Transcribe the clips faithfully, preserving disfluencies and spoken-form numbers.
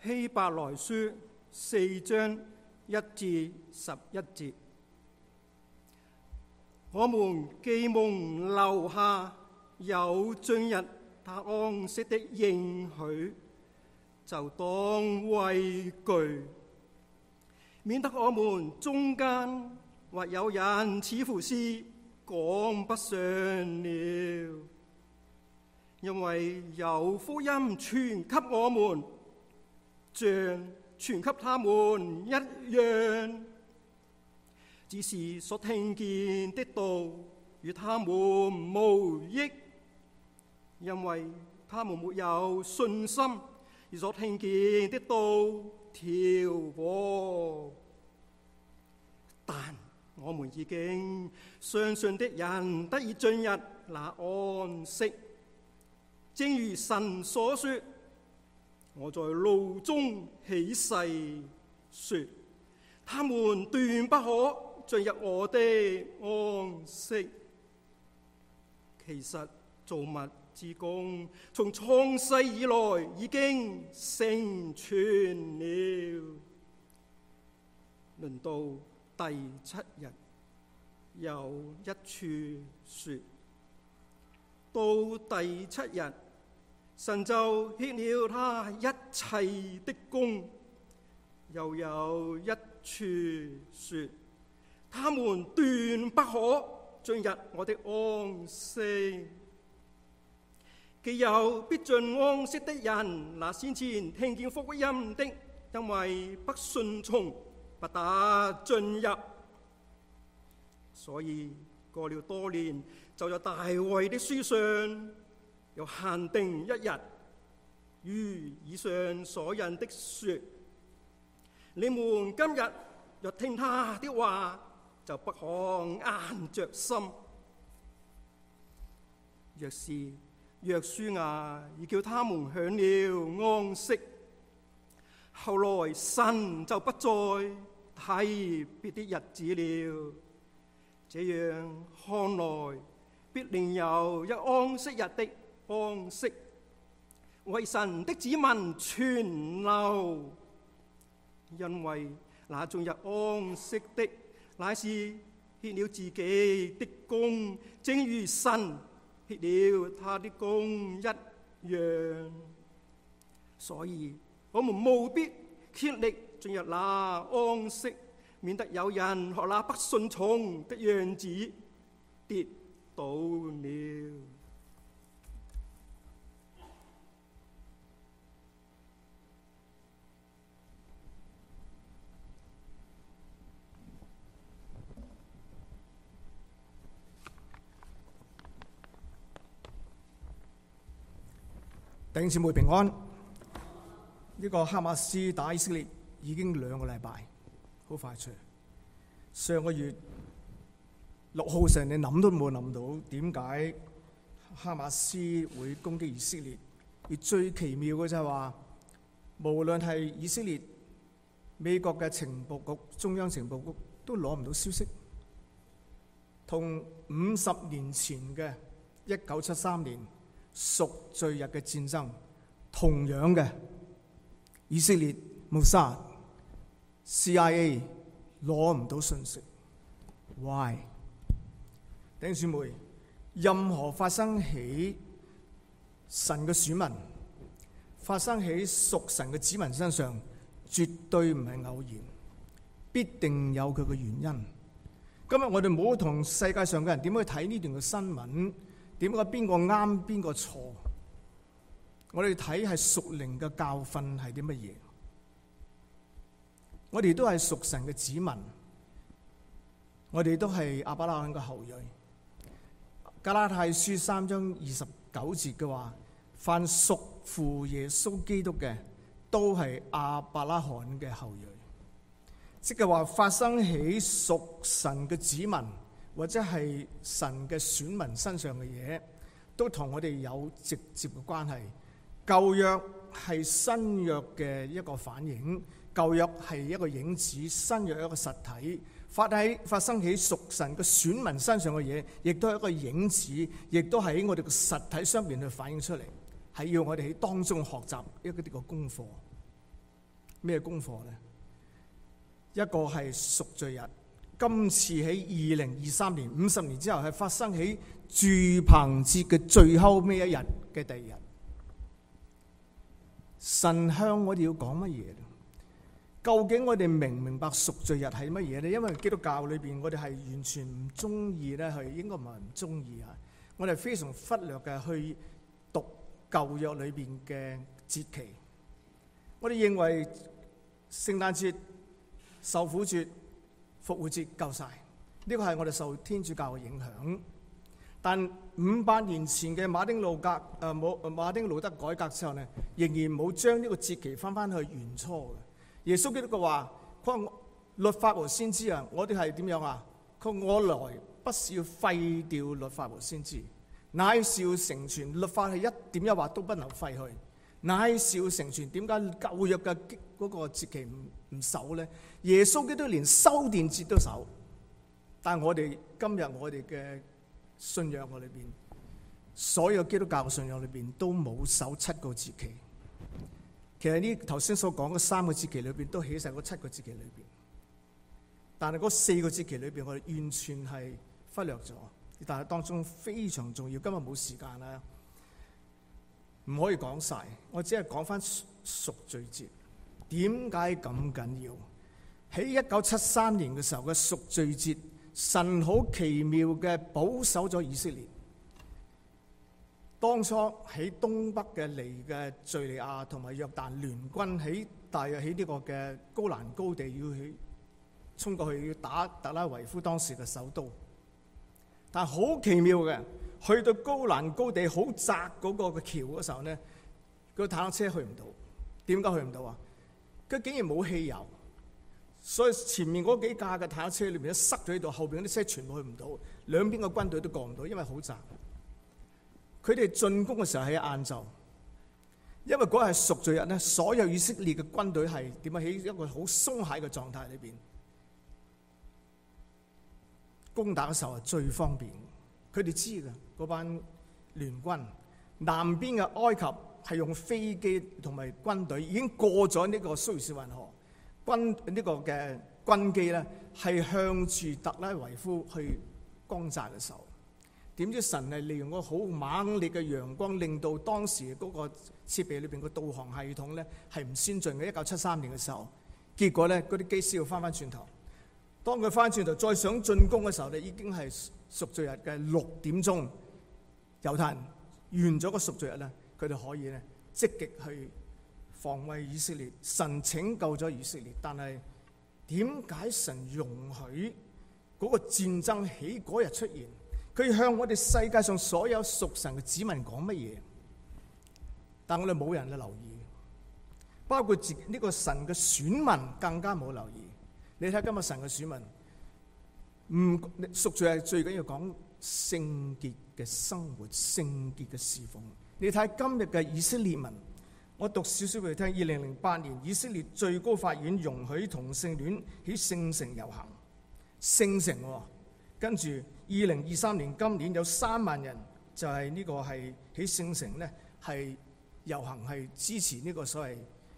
希伯來書四章一至十一節，我們既蒙留下有進入他安息的應許，就當畏懼，免得我們中間或有人似乎是趕不上了。因為有福音傳給我們，像傳給他們一樣，只是所聽見的道與他們無益，因為他們沒有信心，而所聽見的道調和。但我們已經相信的人得以進入那安息，正如神所說，我在怒中起誓說，他們斷不可進入我的安息。其實造物之工從創世以來已經成全了。論到第七日，有一處說，到第七日，神就歇了他一切的工。又有一處說，他們斷不可進入我的安息。既有必進安息的人，那先前聽見福音的，因為不順從，不得進入。所以過了多年，就在大衛的書上又限定一日，如以上所引的說，你們今日若聽他的話，就不可硬着心。若是約書亞已叫他們享了安息，後來神就不再提別的日子了。這樣看來，必另有一安息日的安息，為神的子民存留。因為那進入安息的，乃是歇了自己的工，正如神歇了他的工一樣。所以我們務必竭力進入那安息，免得有人學那不順從的樣子跌倒了。 弟兄姊妹平安。呢個哈馬斯打以色列已經兩個禮拜，好快脆。上個月六號成，你諗都冇諗到點解哈馬斯會攻擊以色列。而最奇妙嘅就係話，無論係以色列、美國嘅情報局、中央情報局都攞唔到消息。同五十年前嘅一九七三年贖罪日嘅戰爭同樣嘅，以色列、穆薩、C I A 攞唔到信息。Why？ 弟兄姊妹，任何發生喺神嘅選民、發生喺屬神嘅子民身上，絕對唔係偶然，必定有佢嘅原因。今日我哋冇同世界上嘅人點去睇呢段嘅新聞，點解邊個啱邊個錯？我哋睇係屬靈嘅教訓係啲乜嘢？我哋都係屬神嘅子民，我哋都係亞伯拉罕嘅後裔。加拉太書三章二十九節嘅話，凡屬乎耶穌基督嘅，都係亞伯拉罕嘅後裔。即係話發生喺屬神嘅子民或者係神嘅選民身上嘅嘢，都同我哋有直接嘅關係。舊約係新約嘅一個反映，舊約係一個影子，新約一個實體。發喺發生喺屬神嘅選民身上嘅嘢，亦都係一個影子，亦都喺我哋嘅實體上面去反映出嚟，係要我哋喺當中學習一個啲個功課。 咩功課呢？一個係贖罪日，今次喺二零二三年五十年之後係發生喺住棚節嘅最後尾一日嘅第二日。神向我哋要講乜嘢？究竟我哋明唔明白贖罪日係乜嘢呢？因為基督教裏邊我哋係完全唔中意咧，係應該唔係唔中意啊！我哋非常忽略嘅去讀舊約裏邊嘅節期。我哋認為聖誕節、受苦節、復活節夠晒，呢個係我哋受天主教嘅影響。但五百年前嘅馬丁路格誒冇、呃、馬丁路德改革之後呢，仍然冇將呢個節期翻翻去原初嘅。耶穌基督嘅話，佢話律法和先知啊，我哋係點樣啊？佢話我來不是要廢掉律法和先知，乃是要成全。律法係一點一劃都不能廢去，乃是要成全。點解舊約嘅嗰個節期唔唔守咧？耶穌基督連修殿節都守，但係我哋今日我哋嘅信仰我裏邊，所有基督教嘅信仰裏邊都冇守七個節期。其實呢頭先所講嘅三個節期裏邊都起晒嗰七個節期裏邊，但係嗰四個節期裏邊我哋完全係忽略咗，但係當中非常重要。今日冇時間啦，唔可以講晒，我只係講翻贖罪節。點解咁緊要？喺一九七三年嘅時候嘅贖罪節，神好奇妙嘅保守咗以色列。當初喺東北嘅嚟嘅敘利亞同埋約旦聯軍喺大約喺呢個嘅高蘭高地要去衝過去要打特拉維夫當時嘅首都，但係好奇妙嘅，去到高蘭高地好窄嗰個嘅橋嗰時候呢，個坦克車去唔到。點解去唔到啊？佢竟然冇汽油，所以前面嗰幾架嘅坦克車裏面都塞咗喺度，後邊嗰啲車全部去唔到，兩邊嘅軍隊都過唔到，因為好窄。佢哋進攻嘅時候喺晏晝，因為嗰日係贖罪日咧，所有以色列嘅軍隊係點啊？喺一個好鬆懈嘅狀態裏邊，攻打嘅時候係最方便。佢哋知嘅嗰班聯軍，南邊嘅埃及係用飛機同埋軍隊已經過咗呢個蘇伊士運河，軍呢個嘅軍機咧係向住特拉維夫去轟炸嘅時候。點知神係利用個好猛烈嘅陽光，令到當時嗰個設備裏邊個導航系統咧係唔先進嘅。一九七三年嘅時候，結果咧嗰啲機師要翻翻轉頭，當佢翻轉頭再想進攻嘅時候咧，已經係贖罪日嘅六點鐘。猶太人完咗個贖罪日咧，佢哋可以咧積極去防衛以色列。神拯救咗以色列，但係點解神容許嗰個戰爭喺嗰日出現？佢向我哋世界上所有屬神嘅子民講乜嘢？但我哋冇人去留意，包括自呢個神嘅選民更加冇留意。你睇今日神嘅選民，唔贖罪係最緊要講聖潔嘅生活、聖潔嘅侍奉。你睇今日嘅以色列民，我讀少少俾你聽。二零零八年，以色列最高法院容許同性戀喺聖城遊行，聖城喎。跟住二零二三年今年有三萬人就係呢個係喺聖城咧係遊行，係支持呢個所謂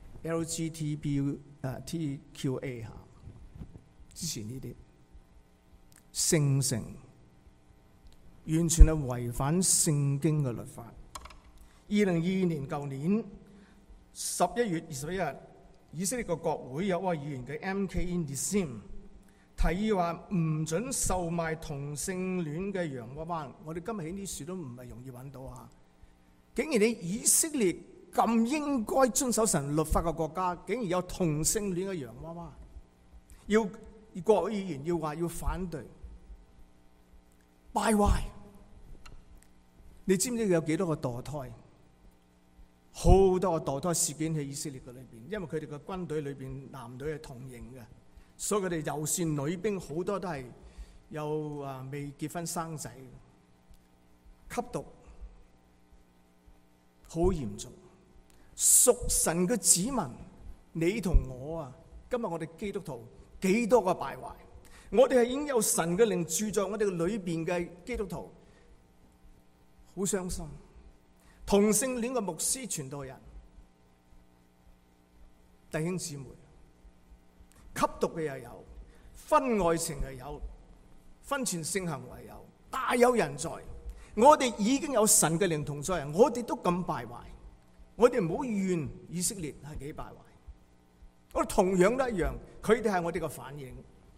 L G B T 誒 T Q A 嚇，支持呢啲聖城完全係違反聖經嘅律法。二零二二年舊年十一月二十一日，以色列個國會有位議員嘅 M K Nissim提議話唔准售賣同性戀嘅洋娃娃。我哋今日喺呢處都唔係容易揾到啊！竟然你以色列咁應該遵守神律法嘅國家，竟然有同性戀嘅洋娃娃，要國會議員要話要反對，敗壞。你知唔知有幾多個墮胎？好多個墮胎事件喺以色列嘅裏邊，因為佢哋嘅軍隊裏邊男女係同型嘅。所以佢哋就算女兵好多都係有啊未結婚生仔，吸毒好嚴重。屬神嘅子民，你同我啊，今日我哋基督徒幾多個敗壞？我哋係已經有神嘅靈住在我哋嘅裏邊嘅基督徒，好傷心。同性戀嘅牧師傳道人弟兄姊妹，吸毒嘅又有，婚外情又有，婚前性行為有，大有人在。我哋已經有神嘅靈同在，我哋都咁敗壞，我哋唔好怨以色列係幾敗壞。我哋同樣都一樣，佢哋係我哋嘅反應。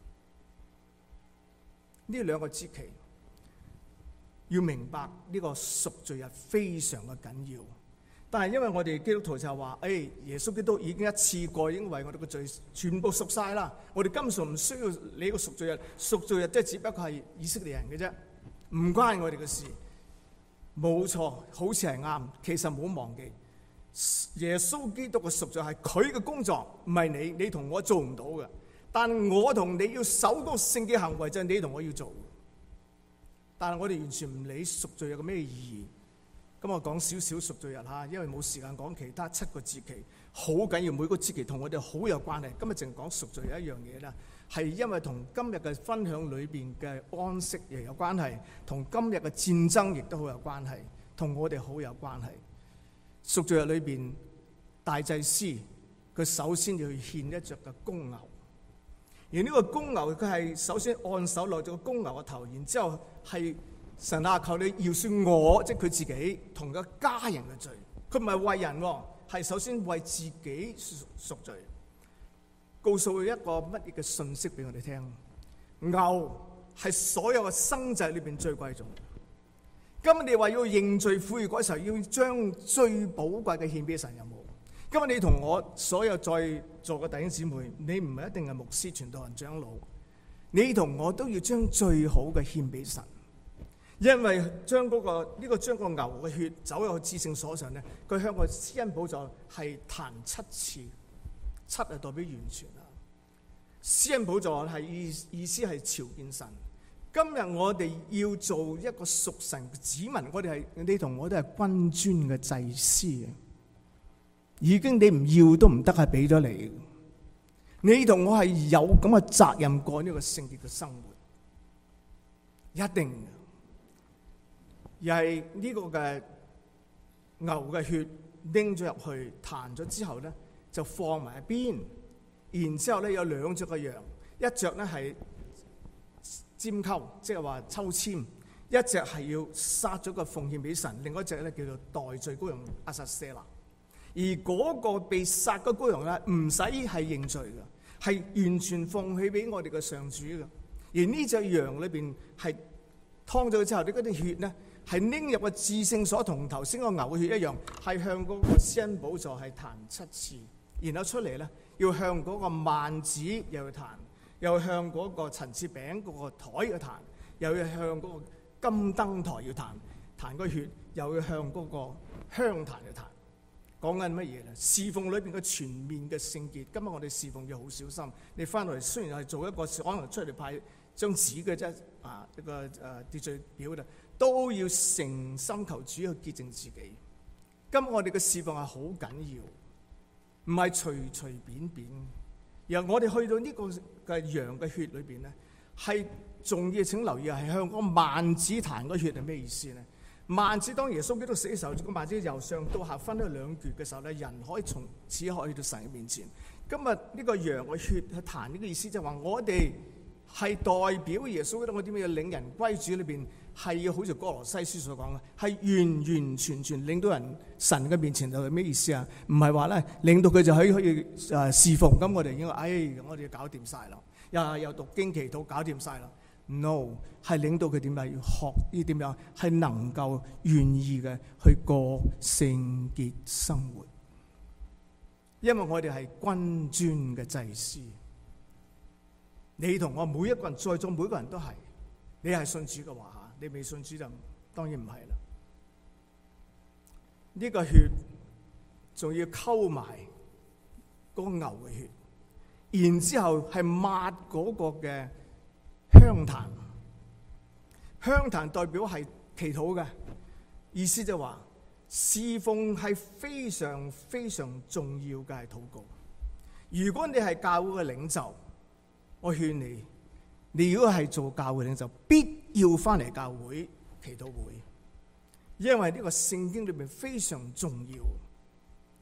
呢兩個節期要明白呢個贖罪日非常嘅緊要，但係因為我哋基督徒就係話，誒、哎，耶穌基督已經一次過已經為我哋嘅罪全部贖晒啦，我哋根本唔需要你個贖罪日，贖罪日即係只不過係以色列人嘅啫，唔關我哋嘅事。冇錯，好似係啱，其實唔好忘記，耶穌基督嘅贖罪係佢嘅工作，唔係你，你同我做唔到嘅。但我同你要守個聖潔行為就係你同我要做，但係我哋完全唔理贖罪有個咩意義。咁我講少少贖罪日嚇，因為冇時間講其他七個節期，好緊要，每個節期同我哋好有關係。今日淨講贖罪有一樣嘢啦，係因為同今日嘅分享裏邊嘅安息又有關係，同今日嘅戰爭亦都好有關係，同我哋好有關係。贖罪日裏邊，大祭司佢首先要去獻一隻嘅公牛。而呢個公牛，佢係首先按手落咗個公牛嘅頭，然之後係神啊，求你饒恕我，即係佢自己同個家人嘅罪。佢唔係為人，係首先為自己贖罪。告訴佢一個乜嘢嘅信息俾我哋聽？牛係所有嘅生祭裏邊最貴重。今日你話要認罪悔改嘅時候，要將最寶貴嘅獻俾神，有冇？今日你同我所有在座嘅弟兄姊妹，你唔係一定係牧師、傳道人、長老，你同我都要將最好嘅獻俾神，因為將嗰、那個呢、這個將個牛嘅血走入去至聖所上咧，佢向個施恩寶座係彈七次，七係代表完全啦。施恩寶座係意意思係朝見神。今日我哋要做一個屬神嘅子民，我哋係你同我都係君尊嘅祭司啊！已經你唔要都唔得，係俾咗你。你同我係有咁嘅責任過呢個聖潔嘅生活，一定。又係呢個嘅牛嘅血拎咗入去，彈咗之後咧，就放埋一邊。然之後咧有兩隻嘅羊，一隻咧係拈鬮，即係話抽籤；一隻係要殺咗個奉獻俾神，另外一隻咧叫做代罪羔羊亞撒謝勒。而嗰個被殺嘅羔羊咧，唔使係認罪嘅，係完全奉獻俾我哋嘅上主嘅。而呢隻羊裏邊係劏咗之後，啲嗰啲血咧係拎入個至聖所，同頭先個牛嘅血一樣，係向嗰個施恩寶座係彈七次，然後出嚟咧要向嗰個幔子又去彈，又向嗰個陳設餅嗰個台要彈，又要向嗰個金燈台要彈，彈個血，又要向嗰個香壇去彈。講緊乜嘢咧？侍奉裏邊嘅全面嘅聖潔。今日我哋侍奉要好小心。你翻嚟雖然係做一個可能出嚟派張紙嘅啫，啊一個誒秩序表啦，都要誠心求主去潔淨自己。今日我哋嘅侍奉係好緊要，唔係隨隨便便。然後我哋去到呢個嘅羊嘅血裏邊咧，係仲要請留意係向嗰個幔子彈嗰血係咩意思咧？幔子當耶穌基督死嘅時候，個幔子由上到下分咗兩橛嘅時候咧，人可以從此可以去到神嘅面前。今日呢個羊嘅血去彈呢個意思，就係話我哋係代表耶穌基督，我點樣要領人歸主裏邊，係要好似哥羅西書所講嘅，係完完全全領到人神嘅面前，就係咩意思啊？唔係話咧領到佢就可以可以誒侍奉，咁我哋應該誒我哋要搞掂晒啦，又又讀經祈禱搞掂晒啦。No， 係領到佢點樣要學呢？點樣係能夠願意嘅去過聖潔生活？因為我哋係君尊嘅祭司，你同我每一個人在座每個人都係，你係信主嘅話吓，你未信主就當然唔係啦。呢、這個血仲要溝埋嗰個牛嘅血，然之後係抹嗰個嘅香壇，香壇代表係祈禱嘅意思，就話侍奉係非常非常重要嘅係禱告。如果你係教會嘅領袖，我勸你，你如果係做教會領袖，必要翻嚟教會祈禱會，因為呢個聖經裏面非常重要。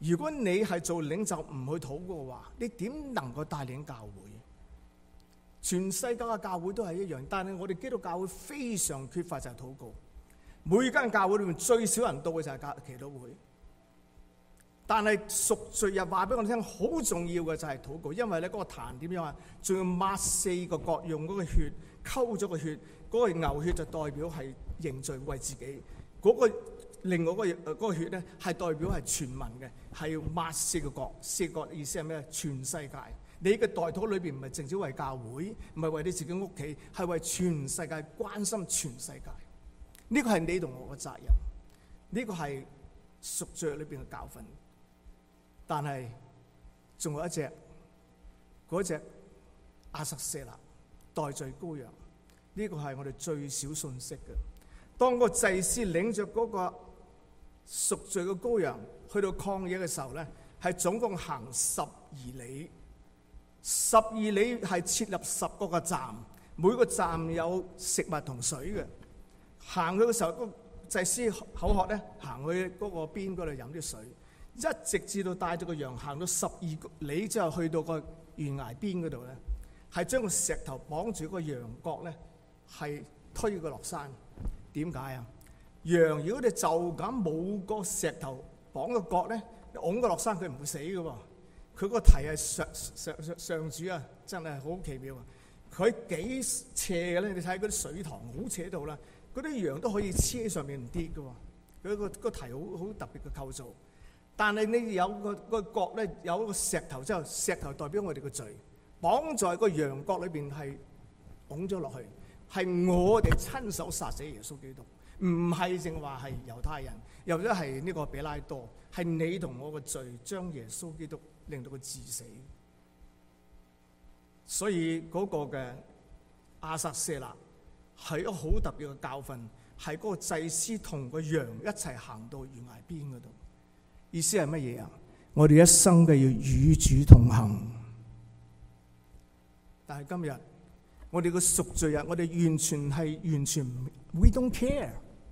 如果你係做領袖唔去禱告嘅話，你點能夠帶領教會？全世界嘅教會都係一樣，但係我哋基督教會非常缺乏就係禱告。每間教會裏面最少人到嘅就係教祈禱會。但係贖罪日話俾我哋聽，好重要嘅就係禱告，因為咧嗰個壇點樣啊？仲要抹四個角，用嗰個血溝咗個血，嗰、嗰個牛血就代表係認罪為自己，嗰、嗰個另外嗰、嗰個嗰個血咧係代表係全民嘅，係要抹四個角。四個角意思係咩？全世界。你嘅代禱裏邊唔係淨止為教會，唔係為你自己屋企，係為全世界，關心全世界。呢個係你同我嘅責任，呢個係贖罪裏邊嘅教訓。但係仲有一隻，嗰隻亞撒舍勒代罪羔羊，呢個係我哋最少信息嘅。當個祭司領着嗰個贖罪嘅羔羊去到曠野嘅時候咧，係總共行十二里。十二里係設立十個個站，每個站有食物同水嘅。行去嘅時候，個祭司口渴咧，行去嗰個邊嗰度飲啲水，一直至到帶咗個羊行到十二里之後，去到個懸崖邊嗰度咧，係將個石頭綁住個羊角咧，係推佢落山。點解啊？羊如果你就咁冇個石頭綁個角咧，拱佢落山，佢唔會死嘅喎。佢個蹄係上上上上主啊，真係好奇妙啊！佢幾斜嘅咧？你睇嗰啲水塘好斜度啦，嗰啲羊都可以黐喺上面唔跌嘅喎。佢個個蹄好好特別嘅構造。但係你有個個角咧，有個石頭之後，石頭代表我哋嘅罪，綁在個羊角裏邊係拱咗落去，係我哋親手殺死耶穌基督，唔係淨話係猶太人，又或者係呢個比拉多，係你同我嘅罪將耶穌基督令到佢致死。所以嗰個嘅亞撒舍勒係一個好特別嘅教訓，係嗰個祭司同個羊一齊行到懸崖邊嗰度。意思係乜嘢啊？我哋一生嘅要與主同行。但係今日我哋嘅贖罪日，我哋完全係完全 we don't care。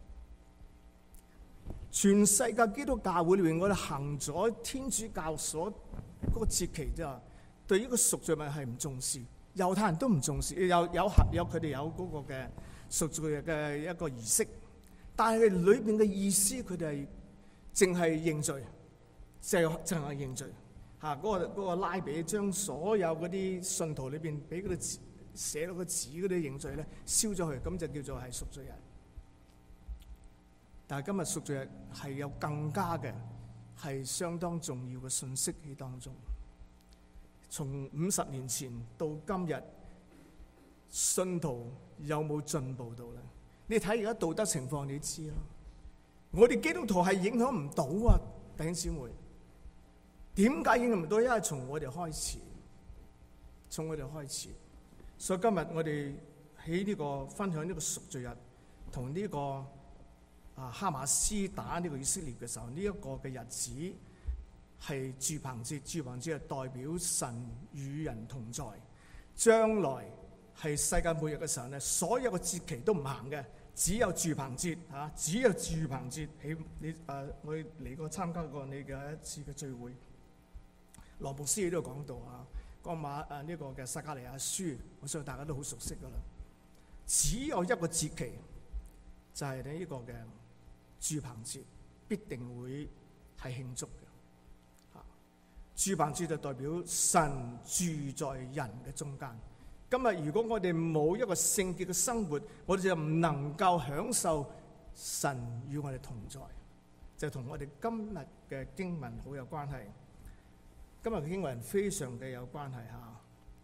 全世界基督教會裏邊，我哋行咗天主教所嗰個節期之後，對呢個贖罪日係唔重視，猶太人都唔重視，有有有佢哋有嗰個嘅贖罪日嘅一個儀式，但係裏邊嘅意思，佢哋係淨係認罪，就淨係認罪嚇。嗰個嗰個拉比將所有嗰啲信徒裏邊俾嗰啲字寫到個紙嗰啲認罪咧燒咗佢，咁就叫做係贖罪日。但係今日贖罪日係有更加嘅係相當重要嘅信息喺當中。從五十年前到今日，信徒有冇進步到咧？你睇而家道德情況，你知啦。我哋基督徒係影響唔到啊，弟兄姊妹。點解影響唔到？因為從我哋開始，從我哋開始。所以今日我哋喺呢個分享呢個贖罪日，同呢個啊哈馬斯打呢個以色列嘅時候，呢、這、一個嘅日子係住棚節。住棚節係代表神與人同在。將來係世界末日嘅時候咧，所有嘅節期都唔行嘅。只有住棚節嚇，只有住棚節。喺你誒，我嚟過參加過你嘅一次嘅聚會，羅牧師亦都有講到啊，個馬誒呢個嘅撒迦利亞書，我相信大家都好熟悉噶啦。只有一個節期，就係呢個嘅住棚節，必定會係慶祝嘅嚇。住棚節就代表神住在人嘅中間。今日如果我哋冇一個聖潔嘅生活，我哋就唔能夠享受神與我哋同在，就同我哋今日嘅經文好有關係。今日嘅經文非常嘅有關係嚇。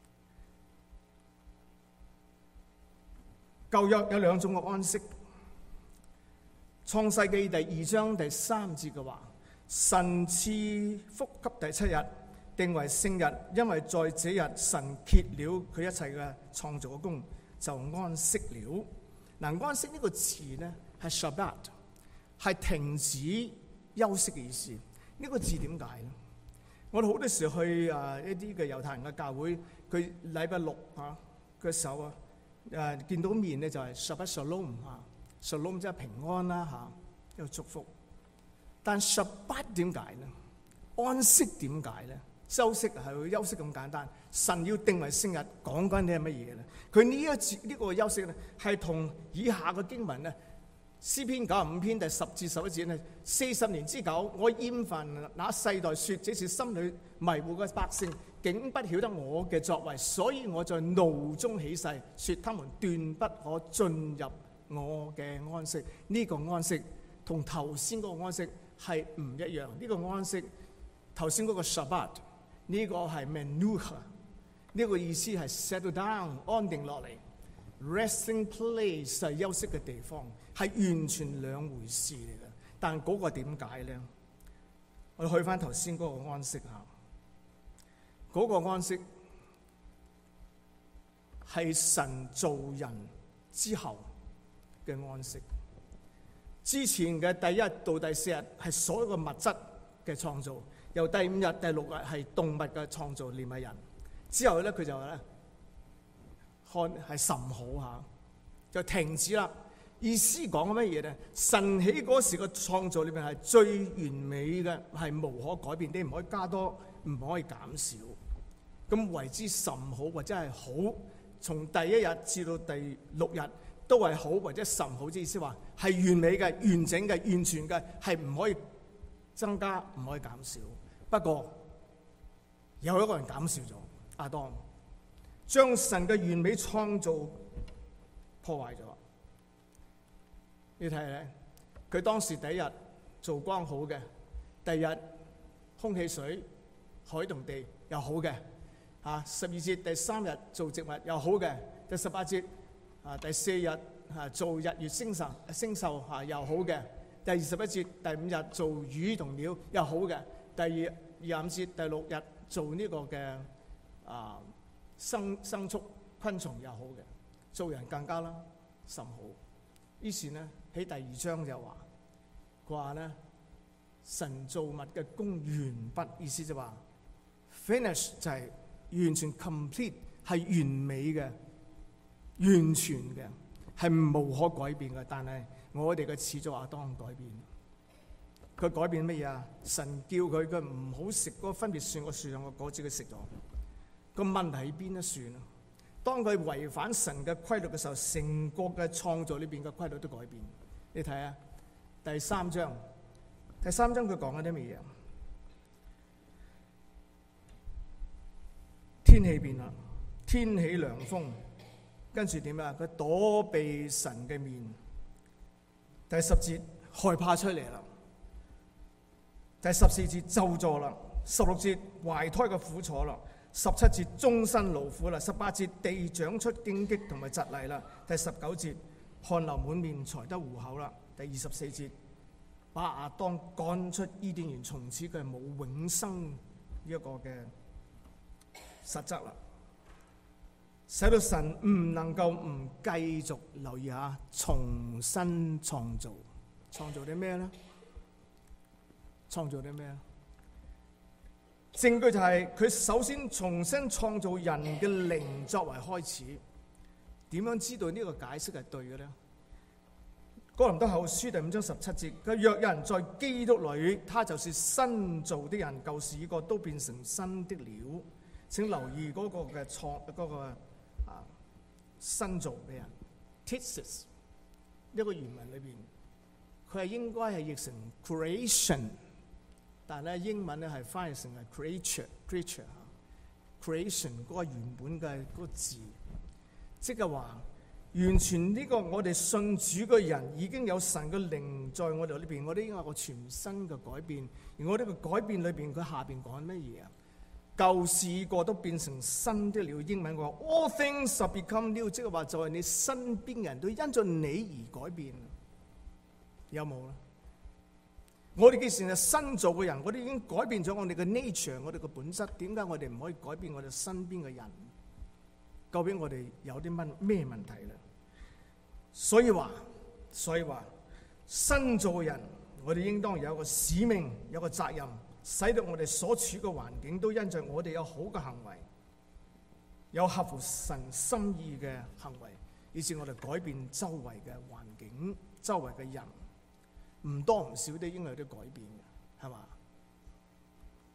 舊約有兩種嘅安息。創世記第二章第三節嘅話，神賜福給第七日，定為聖日，因為在這日神歇了佢一切嘅創造嘅工，就安息了。嗱，安息呢個詞咧係 Shabbat， 係停止休息嘅意思。呢、這個字點解咧？我哋好多時去啊一啲嘅猶太人嘅教會，佢禮拜六啊嘅時候啊，誒見到面咧就係 Shabbat Shalom 嚇 ，Shalom 即係平安啦嚇，一個祝福。但 Shabbat 點解咧？ 安息點解咧？休息係會休息咁簡單，神要定為聖日，講緊啲係乜嘢咧？佢呢一節呢個休息咧，係同以下嘅經文咧，詩篇九十五篇第十至十一節咧，四十年之久，我厭煩那世代說，這是心裏迷糊嘅百姓，竟不曉得我嘅作為，所以我在怒中起誓，說他們斷不可進入我嘅安息。呢、這個安息同頭先嗰個安息係唔一樣。呢、這個安息頭先嗰個 Shabbat， 呢個係 Menuha， 呢個意思係 settle down 安定落嚟。Resting place 係休息嘅地方，係完全兩回事嚟嘅。但嗰個點解咧？我哋去翻頭先嗰個安息下，嗰、那個安息係神造人之後嘅安息。之前嘅第一到第四日係所有嘅物質嘅創造，由第五日、第六日係動物嘅創造，連埋人。之後咧，佢就話咧，看係甚好嚇，就停止啦。意思講乜嘢咧？神起嗰時嘅創造裏邊係最完美嘅，係無可改變，你唔可以加多，唔可以減少。咁為之甚好或者係好，從第一日至到第六日都係好或者甚好，即意思話係完美嘅、完整嘅、完全嘅，係唔可以增加，唔可以減少。不過有一個人減少咗，亞當將神嘅完美創造破壞咗。你睇下咧，佢當時第一日做光好嘅，第二日空氣水海同地又好嘅，啊十二節第三日做植物又好嘅，第十八節啊第四日啊做日月星辰星宿啊又好嘅，第二十一節第五日做魚同鳥又好嘅，第二廿五節第六日做呢個嘅啊生牲畜昆蟲又好嘅，做人更加啦甚好。於是呢喺第二章就話，佢話咧神造物嘅工完畢，意思就話 finish 就係完全 complete， 係完美嘅、完全嘅，係無可改變嘅。但係我哋嘅始祖亞當改變，佢改變乜嘢啊？神叫佢佢唔好食嗰個分別善惡樹上嘅果子，佢食咗。個問題喺邊一算啊？當佢違反神嘅規律嘅時候，成個嘅創造裏邊嘅規律都改變。你睇下第三章，第三章佢講緊啲乜嘢？天氣變啦，天起涼風，跟住點啊？佢躲避神嘅面。第十節害怕出嚟啦。第十四節咒詛啦。十六節懷胎嘅苦楚啦。十七節終身勞苦啦。十八節地長出荊棘同埋蒺藜啦。第十九節汗流滿面才得糊口啦。第二十四節把亞當趕出伊甸園，從此佢係冇永生一個嘅實質啦，使到神唔能夠唔繼續留意下重新創造。創造啲咩咧？創造啲咩咧？證據就係佢首先重新創造人嘅靈作為開始。點樣知道呢個解釋係對嘅咧？哥林多後書第五章十七節，佢若有人在基督裏，他就是新造的人，舊事已過，都變成新的了。請留意嗰個嘅創嗰個啊新造嘅人 ，thesis 呢個原文裏邊，佢係應該係譯成 creation， 但係咧英文咧係翻譯成係 creature，creature，creation 嗰個原本嘅嗰個字，即係話。完全呢個我哋信主嘅人已經有神嘅靈在我哋裏邊，我哋已經有個全新嘅改變。而我呢個改變裏邊，佢下邊講乜嘢啊？舊事已過，都變成新的了。英文話 All things have become new， 即係話就係你身邊人都因着你而改變。有冇咧？我哋既然係新造嘅人，我哋已經改變咗我哋嘅 nature， 我哋嘅本質。點解我哋唔可以改變我哋身邊嘅人？究竟我哋有啲乜咩問題咧？所以話，所以話，新造嘅人，我哋應當有一個使命，有一個責任，使到我哋所處嘅環境都因着我哋有好嘅行為，有合乎神心意嘅行為，以致我哋改變周圍嘅環境、周圍嘅人，唔多唔少都應該有啲改變嘅，係嘛？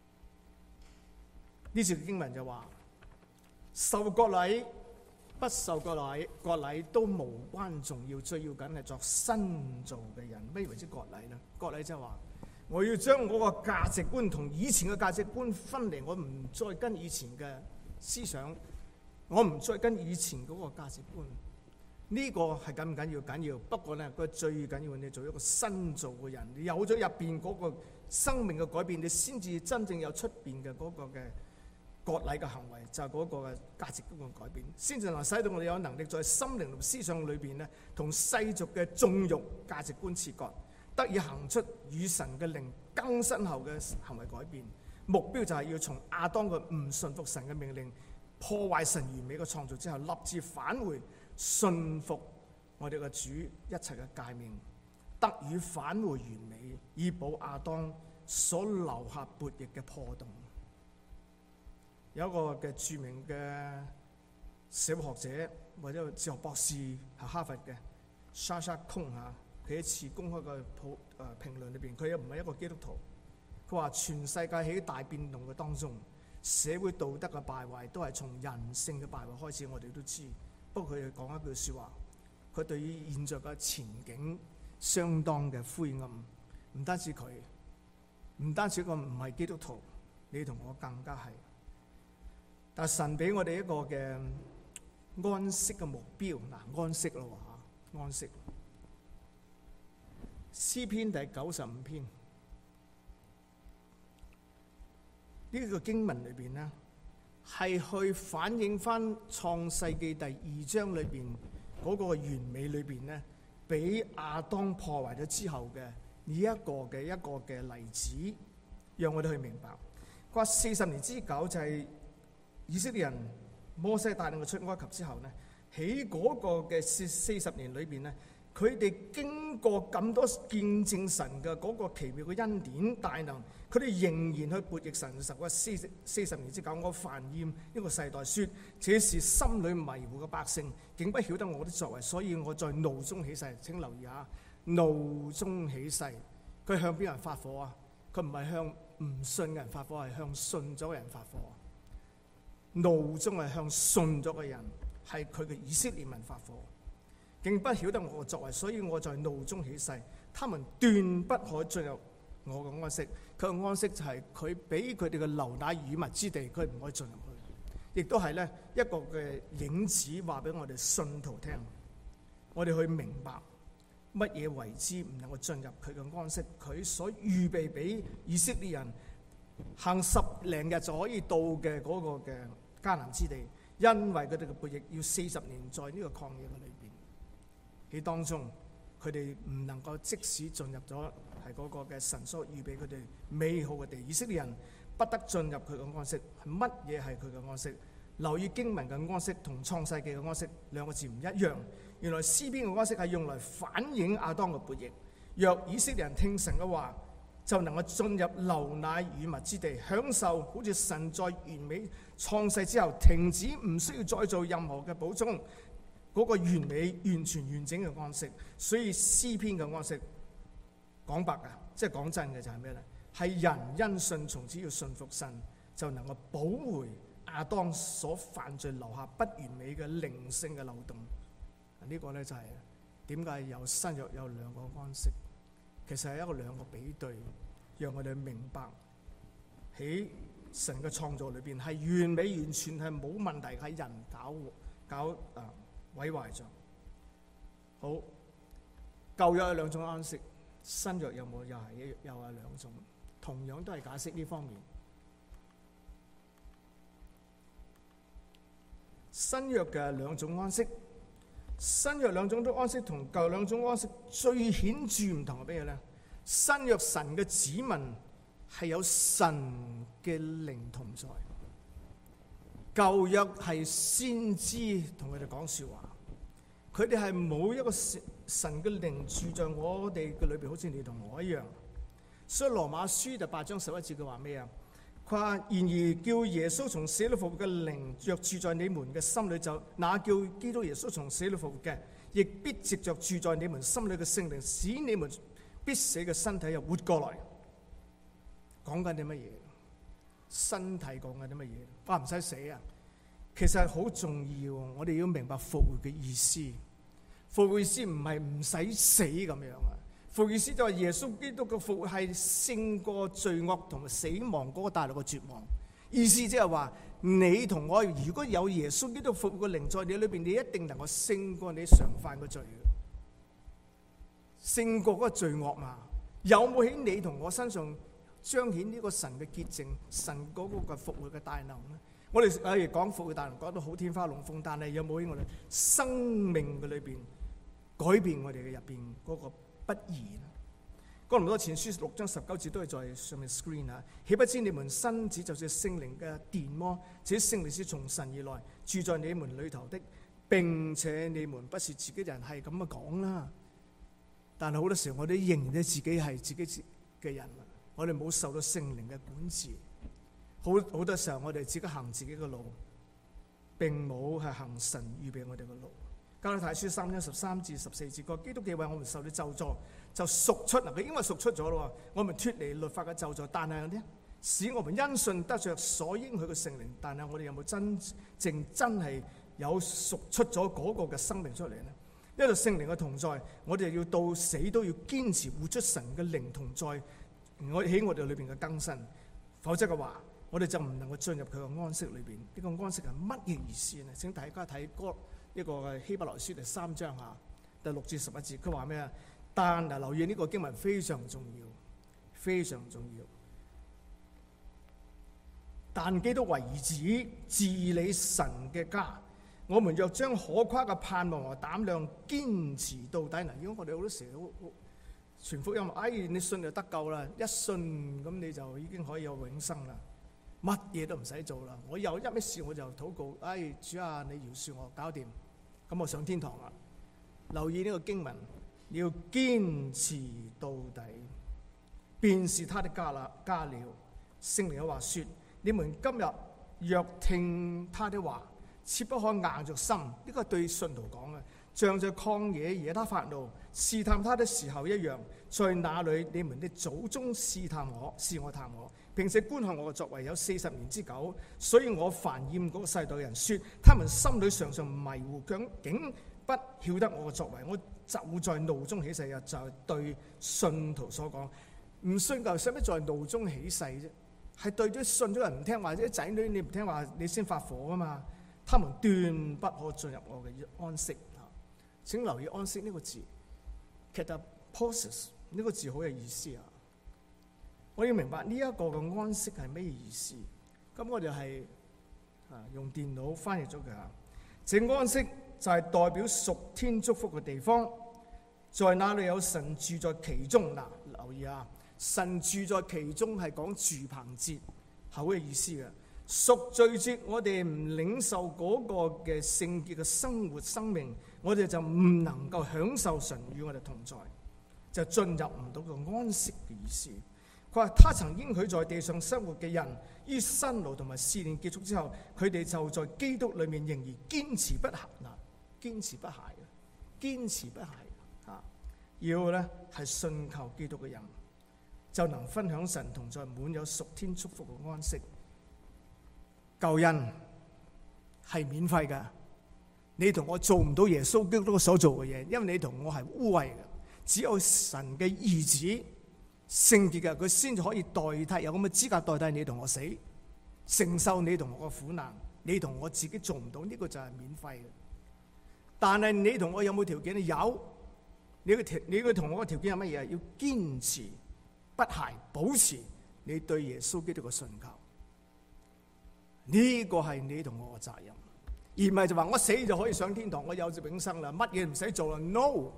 呢次經文就話，受割禮不受割禮，割禮都無關重要，最要緊係作新造嘅人。咩為之割禮呢？割禮即係話，我要將我個價值觀同以前嘅價值觀分離，我唔再跟以前嘅思想，我唔再跟以前嗰個價值觀。呢個係緊唔緊要？緊要。不過呢，佢最緊要你做一個新造嘅人，你有咗入邊嗰個生命嘅改變，你先至真正有出邊嘅嗰個嘅割禮嘅行為，就係嗰個嘅價值觀嘅改變，先至能使到我哋有能力在心靈同思想裏邊呢，同世俗嘅縱慾價值觀切割，得以行出與神嘅靈更新後嘅行為改變。目標就係要從亞當嘅唔順服神嘅命令，破壞神完美嘅創造之後，立志返回順服我哋嘅主一切嘅誡命，得以返回完美，以補亞當所留下悖逆嘅破洞。有一個嘅著名嘅社會學者或者哲學博士係哈佛嘅 Sasha Cohn 嚇，佢一次公開嘅普誒評論裏邊，佢又唔係一個基督徒。佢話全世界喺大變動嘅當中，社會道德嘅敗壞都係從人性嘅敗壞開始，我哋都知。不過佢講一句説話，佢對於現在嘅前景相當嘅灰暗。唔單止佢，唔單止個唔係基督徒，你同我更加係。但神俾我哋一個嘅安息嘅目標，嗱，安息咯嚇，安息。詩篇第九十五篇呢個經文裏邊呢，係去反映翻創世記第二章裏邊嗰個完美裏邊呢，俾亞當破壞咗之後嘅呢一個嘅一個嘅例子，讓我哋去明白。佢話四十年之久就係以色列人摩西帶領佢出埃及之後呢，喺嗰個嘅四四十年裏邊呢，佢哋經過咁多見證神嘅嗰個奇妙嘅恩典大能，佢哋仍然去悖逆神嘅時候，四四十年之久，我煩厭呢個世代，說這是心裏迷糊嘅百姓，竟不曉得我的作為，所以我在怒中起誓。請留意下，怒中起誓，佢向邊人發火啊？佢唔係向唔信嘅人發火，係向信咗嘅人發火。怒中係向信咗嘅人，係佢嘅以色列民發火，竟不曉得我嘅作為，所以我在怒中起誓，他們斷不可進入我嘅安息。佢嘅安息就係佢俾佢哋嘅流奶與蜜之地，佢唔可以進入去。亦都係咧一個嘅影子，話俾我哋信徒聽，我哋去明白乜嘢為之唔能夠進入佢嘅安息。佢所預備俾以色列人行十零日就可以到嘅嗰個嘅迦南之地，因為佢哋嘅悖逆要四十年在呢個曠野嘅裏邊，喺當中佢哋唔能夠即使進入咗係嗰個嘅神所預備佢哋美好嘅地。以色列人不得進入佢嘅安息。係乜嘢係佢嘅安息？留意經文嘅安息同創世記嘅安息兩個字唔一樣。原來詩篇嘅安息係用來反映亞當嘅悖逆。若以色列人聽神嘅話，就能夠進入流奶與蜜之地，享受好似神在完美創世之後停止，唔需要再做任何嘅補充，嗰個完美完全完整嘅安息。所以詩篇嘅安息講白啊，即係講真嘅就係咩呢？係人因信從只要信服神，就能夠補回亞當所犯罪留下不完美嘅靈性嘅漏洞。呢個呢，就係點解有新約有兩個安息。其實係一個兩個比對，讓我哋明白喺神嘅創造裏邊係完美完全係冇問題，係人搞搞啊毀壞咗。好，舊約有兩種安息，新約有冇？又係一又係兩種，同樣都係解釋呢方面。新約嘅兩種安息。新約兩種都安息同舊兩種安息最顯著唔同係咩咧？新約神嘅子民係有神嘅靈同在，舊約係先知同佢哋講說話，佢哋係冇一個神嘅靈住在我哋嘅裏邊，好似你同我一樣。所以羅馬書第八章十一節佢話咩啊？佢話，然而叫耶穌從死裏復活嘅靈若住在你們嘅心裏，就那叫基督耶穌從死裏復活嘅，亦必藉着住在你們心裏嘅聖靈，使你們必死嘅身體又活過來。講緊啲乜嘢？ 身體講緊啲乜嘢？話唔使死啊！其實好重要，我哋要明白復活嘅意思。復活意思唔係唔使死咁樣啊！復活意思就係耶穌基督嘅復活係勝過罪惡同埋死亡嗰個帶來嘅絕望。意思即係話，你同我如果有耶穌基督復活嘅靈在你裏邊，你一定能夠勝過你常犯嘅罪嘅，勝過嗰個罪惡嘛。有冇喺你同我身上彰顯呢個神嘅潔淨、神嗰個嘅復活嘅大能咧？我哋誒講復活大能講到好天花龍鳳，但係有冇喺我哋生命嘅裏邊改變我哋嘅入邊嗰個不義咧？哥林多前書六章十九節都係在上面 screen 啊！豈不知你們身子就是聖靈嘅殿麼？這聖靈是從神而來，住在你們裏頭的，並且你們不是自己人，係咁嘅講啦。但係好多時候我哋認認自己係自己嘅人，我哋冇受到聖靈嘅管治。好好多時候我哋自己行自己嘅路，並冇係行神預備我哋嘅路。加拉太書三章十三至十四節，個基督既為我們受咗咒詛，就贖出嗱，佢因為贖出咗咯，我們脫離律法嘅咒詛，但係呢，使我們因信得着所應許嘅聖靈。但係我哋有冇真正真係有贖出咗嗰個嘅生命出嚟呢？因為聖靈嘅同在，我哋要到死都要堅持活出神嘅靈同在，我喺我哋裏邊嘅更新。否則嘅話，我哋就唔能夠進入佢嘅安息裏邊。呢個安息係乜嘢意思呢？請大家睇嗰一個希伯來書第三章下第六至十一節，佢話咩啊？但嗱，留意呢個經文非常重要，非常重要。但基督為子治理神嘅家，我們若將可誇嘅盼望和膽量堅持到底嗱，如果我哋好多時都傳福音，哎，你信就得救啦，一信咁你就已經可以有永生啦。乜嘢都唔使做啦，我有一咩事我就禱告，哎，主啊，你饒恕我，搞掂，咁我上天堂啦。留意呢個經文，你要堅持到底，便是他的家啦，家了。聖靈嘅話說：你們今日若聽他的話，切不可硬着心。呢個係對信徒講嘅，像在曠野惹他發怒、試探他的時候一樣。在那裏你們的祖宗試探我，試我探我，並且觀看我嘅作為有四十年之久。所以我煩厭嗰個世代人說，他們心裏常常迷糊，竟不曉得我嘅作為。我就在怒中起誓，就係對信徒所講，唔信就使乜在怒中起誓啫？係對啲信咗人唔聽話，啲仔女你唔聽話，你先發火啊嘛！他們斷不可進入我嘅安息。請留意安息呢個字 katapausis 呢個字好有意思啊！我要明白呢一個嘅安息係咩意思？咁我哋係啊用電腦翻譯咗佢啊。這安息就係代表屬天祝福嘅地方，在那裏有神住在其中。嗱，留意啊，神住在其中係講住棚節好嘅意思嘅。贖罪節我哋唔領受嗰個嘅聖潔嘅生活生命，我哋就唔能夠享受神與我哋同在，就進入唔到個安息嘅意思。佢話他曾應許在地上生活嘅人，於辛勞同埋試煉結束之後，佢哋就在基督裏面仍然堅持不懈。嗱，堅持不懈嘅，堅持不懈啊！要咧係信靠基督嘅人，就能分享神同在，滿有屬天祝福嘅安息。救恩係免費嘅，你同我做唔到耶穌基督所做嘅嘢，因為你同我係污穢嘅。只有神嘅兒子聖潔嘅，佢先至可以代替，有咁嘅資格代替你同我死，承受你同我嘅苦難。你同我自己做唔到，呢個就係免費嘅。但係你同我有冇條件咧？有，你嘅條，你嘅同我嘅條件係乜嘢？要堅持不懈，保持你對耶穌基督嘅信靠。呢個係你同我嘅責任，而唔係就話我死就可以上天堂，我有咗永生啦，乜嘢唔使做啦 ？No，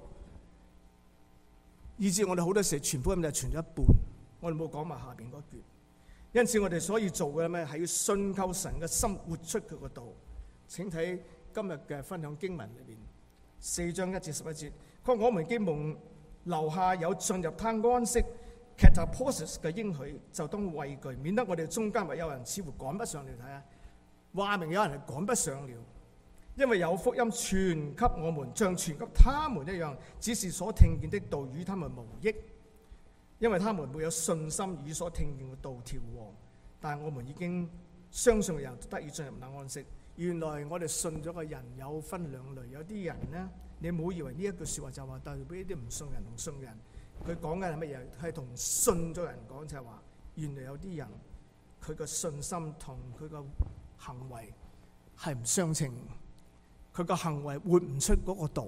以至我哋好多時傳福音就傳咗一半，我哋冇講埋下邊嗰段。因此我哋所以做嘅咩係要信靠神嘅心，活出佢個道。請睇今日嘅分享經文裏邊四章一至十一節，佢話我們既蒙留下有進入他安息 katapausis 嘅應許，就當畏懼，免得我哋中間或有人似乎趕不上了。睇下，話明有人係趕不上了，因為有福音傳給我們，像傳給他們一樣，只是所聽見的道與他們無益，因為他們沒有信心與所聽見嘅道調和。 但係我們已經相信嘅人得以進入那安息。原來我哋信咗嘅人有分兩類，有啲人咧，你唔好以為呢一句説話就話代表呢啲唔信人同信人。佢講緊係乜嘢？係同信咗人講，就係話原來有啲人佢個信心同佢個行為係唔相稱，佢個行為活唔出嗰個道。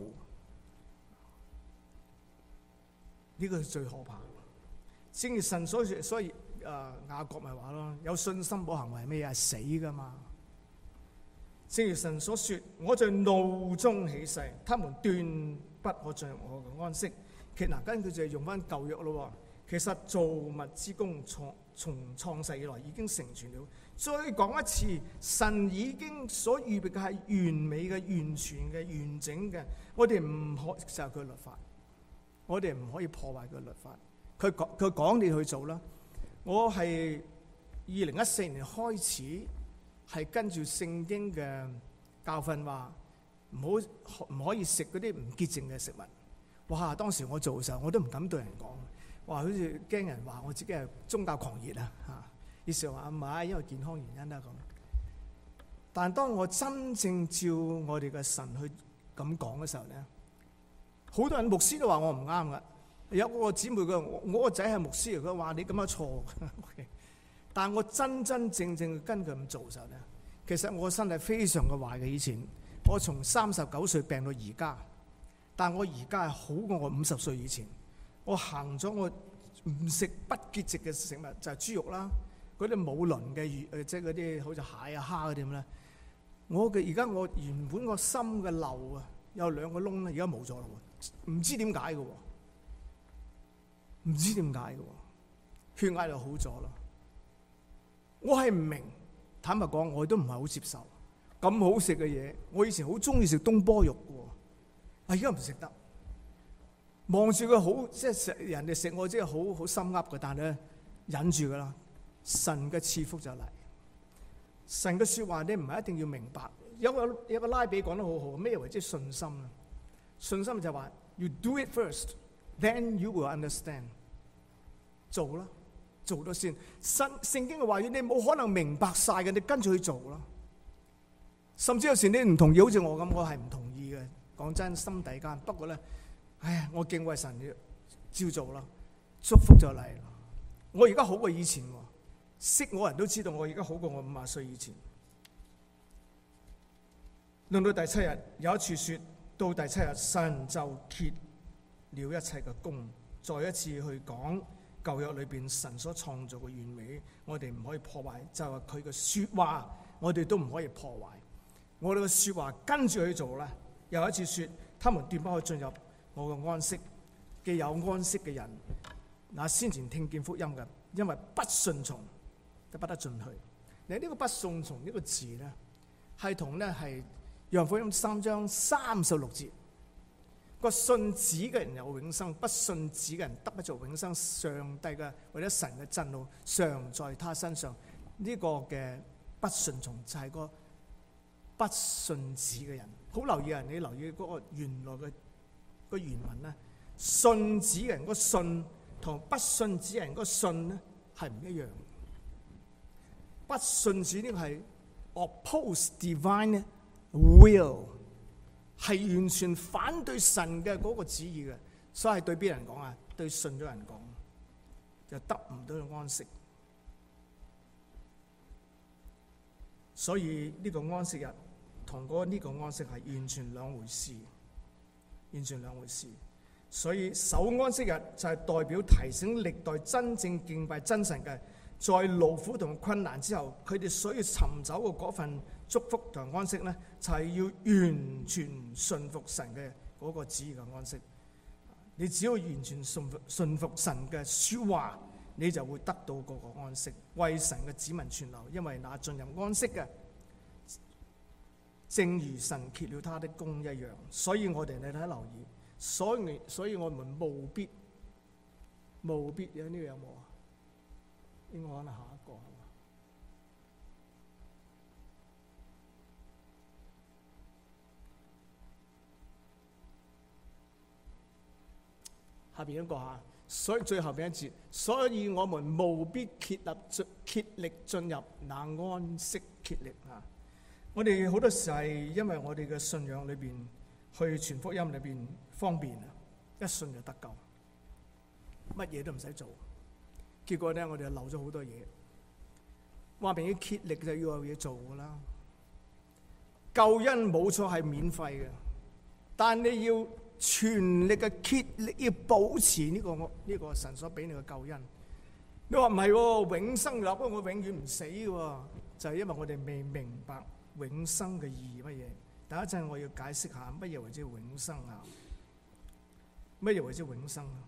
呢個係最可怕。正如神所說，所以誒雅各咪話咯，有信心冇行為係咩嘢？係死噶嘛。正如神所說，我在怒中起誓，他們斷不可進入我嘅安息。其實嗱，跟佢就係用翻舊約咯。其實造物之功從從創世以來已經成全了。再講一次，神已經所預備嘅係完美嘅、完全嘅、完整嘅。我哋唔可就係佢律法，我哋唔可以破壞佢律法。佢講佢講你去做啦。我係二零一四年開始係跟住聖經嘅教訓話，唔好唔可以食嗰啲唔潔淨嘅食物。哇！當時我做嘅時候，我都唔敢對人講，哇！好似驚人話我自己係宗教狂熱啊嚇。於是話唔係，因為健康原因啦咁。但當我真正照我哋嘅神去咁講嘅時候咧，好多人牧師都話我唔啱噶。有個姊妹佢話我個仔係牧師，佢話你咁樣錯。但我真真正正跟佢咁做嘅時候咧，其實我身體非常嘅壞嘅。以前我從三十九歲病到而家。但我而家係好過我五十歲以前。我行咗，我唔食不潔淨嘅食物，就係、是、豬肉啦，嗰啲冇鱗嘅魚，誒即係嗰啲好似蟹啊、蝦嗰啲咁咧。我嘅而家我原本個心嘅瘤啊，有兩個窿咧，而家冇咗啦喎，唔知點解嘅喎，唔知點解嘅喎，血壓就好咗啦。我係唔明，坦白講，我都唔係好接受咁好食嘅嘢。我以前好中意食東坡肉嘅喎。而家唔食得，望住佢好，即係食人哋食我，即係好好心噏嘅，但係咧忍住噶啦。神嘅賜福就嚟，神嘅説話你唔係一定要明白。有個有個拉比講得好好，咩為之信心啊？信心就係話 you do it first, then you will understand。做啦，做咗先。聖聖經嘅話語你冇可能明白晒嘅，你跟住去做啦。甚至有時你唔同意，好似我咁，我係唔同意嘅。講真，心底間，不過咧，哎呀，我敬畏神，照做啦，祝福就嚟啦。我而家好過以前，識我人都知道我而家好過我五十歲以前。論到第七日，有一處說到第七日，神就歇了一切嘅工，再一次去講舊約裏邊神所創造嘅完美，我哋唔可以破壞，就係佢嘅說話，我哋都唔可以破壞。我哋嘅說話跟住去做啦。又一次說，他們斷不可進入我嘅安息。既有安息嘅人，那先前聽見福音嘅，因為不順從，就不得進去。你呢個不順從呢個字咧，係同咧係約翰福音三章三十六節，個信子嘅人有永生，不信子嘅人得不着永生。上帝嘅或者神嘅震怒常在他身上。呢、這個嘅不順從就係個不信子嘅人。好留意啊！你留意嗰個原來嘅個原文咧，信子嘅人個信同不信子嘅人個信咧係唔一樣。不信子呢個係 oppose divine will， 係完全反對神嘅嗰個旨意嘅，所以係對邊人講啊？對信咗人講，就得唔到安息。所以呢個安息日同嗰呢個安息係完全兩回事，完全兩回事。所以守安息日就係代表提醒歷代真正敬拜真神嘅，在勞苦同困難之後，佢哋所要尋找嘅嗰份祝福同安息咧，就係要完全順服神嘅嗰個旨意嘅安息。你只要完全順服順服神嘅說話，你就會得到嗰個安息，為神嘅子民存留。因為那進入安息嘅，正如神歇了他的工一樣。所以我哋你睇留意，所以所以我們務必務必有呢個有冇啊？應該可能下一個係嘛？下邊一個嚇， 所以最後邊一節，所以我們務必竭力進竭力進入那安息竭力啊！我哋好多時係因為我哋嘅信仰裏邊去傳福音裏邊方便啊，一信就得救，乜嘢都唔使做。結果咧，我哋就漏咗好多嘢。話明要竭力就要有嘢做噶啦。救恩冇錯係免費嘅，但你要全力嘅竭力要保持呢、這個呢、這個神所俾你嘅救恩。你話唔係喎，永生立，我永遠唔死嘅喎，就係、是、因為我哋未明白永生嘅意義乜嘢。等一陣我要解釋下乜嘢為之永生啊？乜嘢為之永生啊？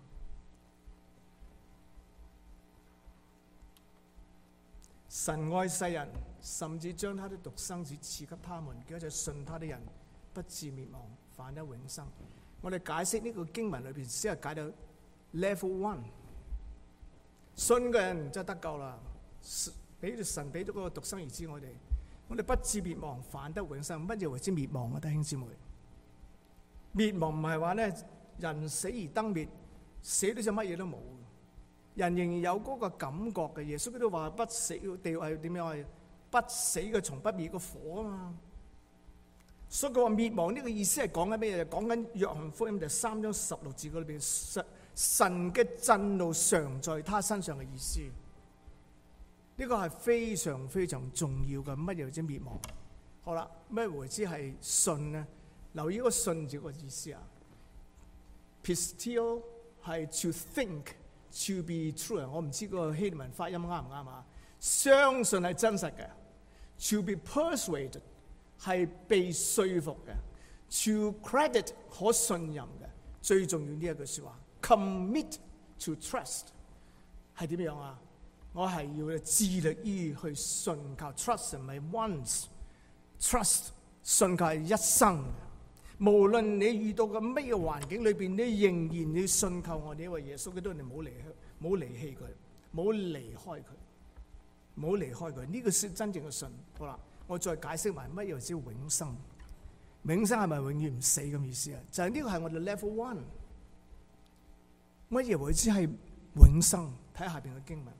神愛世人，甚至將他的獨生子賜給他們，叫一切信他的人不至滅亡，反得永生。我哋解釋呢個經文裏邊，先係解到 level one， 信嘅人就得救啦。俾神俾咗嗰個獨生兒子我哋，我哋不至滅亡，反得永生。乜嘢為之滅亡啊？弟兄姊妹，滅亡唔係話咧人死而燈滅，死到就乜嘢都冇。人仍然有嗰個感覺嘅。耶穌佢都話不死嘅地係點樣啊？不死嘅蟲不滅嘅火啊嘛。所以佢話滅亡呢個意思係講緊咩嘢？講緊約翰福音第三章十六字嗰裏邊，神神嘅震怒常在他身上嘅意思。呢個係非常非常重要嘅。乜嘢為之滅亡？好啦，咩為之係信呢？留意個信字個意思啊。Pistio 係 to think。To be true 啊，我唔知個希臘文發音啱唔啱啊？相信係真實嘅。To be persuaded 係被說服嘅。To credit 可信任嘅。最重要呢一句説話 ，commit to trust 係點樣啊？我係要致力於去信靠 ，trust 唔係 once，trust 信靠係一生。無論你遇到嘅咩環境裏邊，你仍然要信靠我哋呢位耶穌基督，你唔好離開，唔好離棄佢，唔好離開佢，唔好離開佢。呢個先真正嘅信。好啦，我再解釋埋乜嘢叫永生。永生係咪永遠唔死咁意思啊？就係、是、呢個係我哋 level one。乜嘢為之係永生？睇下邊嘅經文。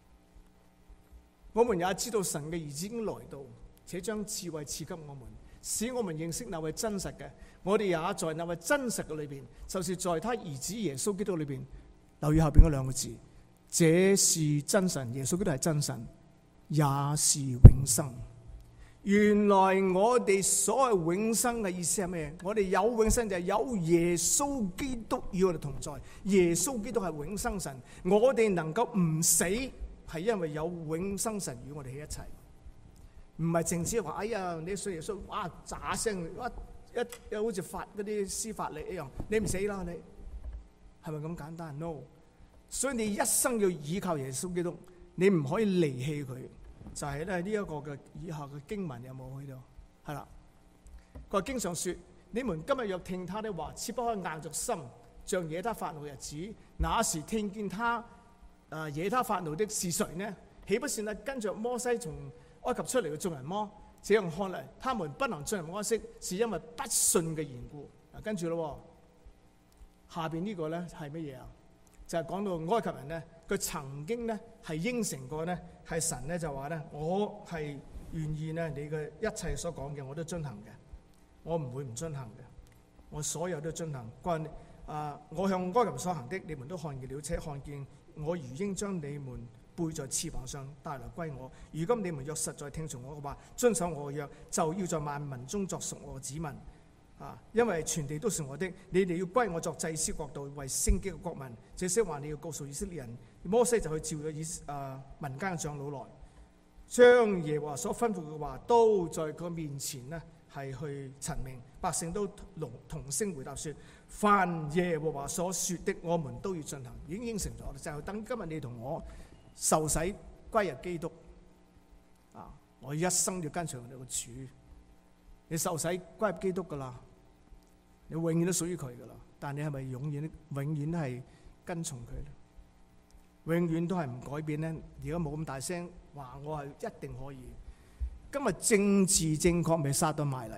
我們也知道神嘅兒子已經來到，且將智慧賜給我們，使我們認識那位真實嘅。我哋也在那位真實嘅裏邊，就是在他兒子耶穌基督裏邊。留意後邊嗰兩個字，這是真神。耶穌基督係真神，也是永生。原來我哋所謂永生嘅意思係咩？我哋有永生就係有耶穌基督與我哋同在。耶穌基督係永生神，我哋能夠唔死係因為有永生神與我哋喺一齊。唔係淨止話，哎呀，你信耶穌，哇，喳聲，哇，一好似發嗰啲司法力一樣，你唔死啦，你係咪咁簡單 ？No， 所以你一生要依靠耶穌基督，你唔可以離棄佢。就係咧呢一個嘅以下嘅經文有冇去到？係啦，佢話經常說：你們今日若聽他的話，切不可硬着心，像惹他發怒日子。那時聽見他誒、呃、惹他發怒的是誰呢？豈不是那跟着摩西從埃及出嚟嘅眾人麼？這樣看嚟，他們不能進入安息，是因為不信嘅緣故。嗱，跟住咯，下邊呢個咧係乜嘢啊？就係、是、講到埃及人咧，佢曾經咧係應承過咧，係神咧就話咧，我係願意咧，你嘅一切所講嘅我都遵行嘅，我唔會唔遵行嘅，我所有都遵行。關啊，我向埃及人所行的，你們都看見了，且看見我如鷹將你們背在翅膀上帶來歸我。如今你們若實在聽從我嘅話，遵守我嘅約，就要在萬民中作屬我嘅子民。啊，因為全地都是我的，你哋要歸我作祭司國度，為聖潔嘅國民。這些話你要告訴以色列人。摩西就去召咗以啊民間嘅長老來，將耶和華所吩咐嘅話都在佢面前呢係去陳明。百姓都同同聲回答說：凡耶和華所說的，我們都要進行。已經應承咗，就係等今日你同我受洗歸入基督。啊，我一生要跟隨我哋個主。你受洗歸入基督噶啦，你永遠都屬於佢噶啦。但你係咪永遠永遠都係跟從佢咧？永遠都係唔改變咧？而家冇咁大聲話我係一定可以。今日政治正確咪殺到埋嚟？